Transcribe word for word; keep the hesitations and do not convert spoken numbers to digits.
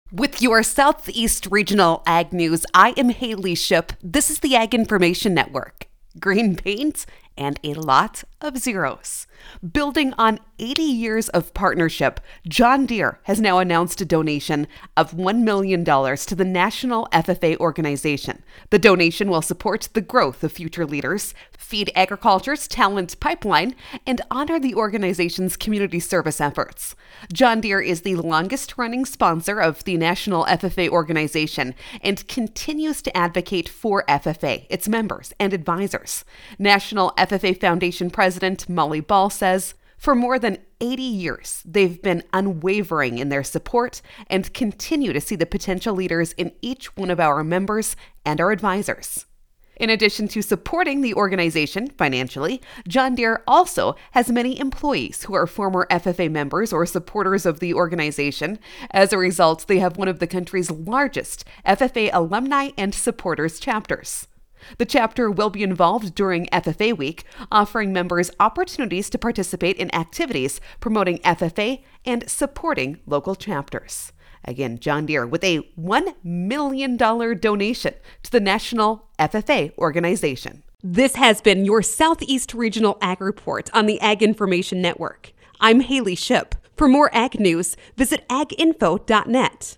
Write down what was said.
With your Southeast Regional Ag News, I am Haley Ship. This is the Ag Information Network. Green paint and a lot of zeros. Building on eighty years of partnership, John Deere has now announced a donation of one million dollars to the National F F A organization. The donation will support the growth of future leaders, feed agriculture's talent pipeline, and honor the organization's community service efforts. John Deere is the longest-running sponsor of the National F F A organization and continues to advocate for F F A, its members, and advisors. National F F A Foundation President Molly Ball says, for more than eighty years, they've been unwavering in their support and continue to see the potential leaders in each one of our members and our advisors. In addition to supporting the organization financially, John Deere also has many employees who are former F F A members or supporters of the organization. As a result, they have one of the country's largest F F A alumni and supporters chapters. The chapter will be involved during F F A Week, offering members opportunities to participate in activities promoting F F A and supporting local chapters. Again, John Deere with a one million dollars donation to the National F F A organization. This has been your Southeast Regional Ag Report on the Ag Information Network. I'm Haley Ship. For more ag news, visit ag info dot net.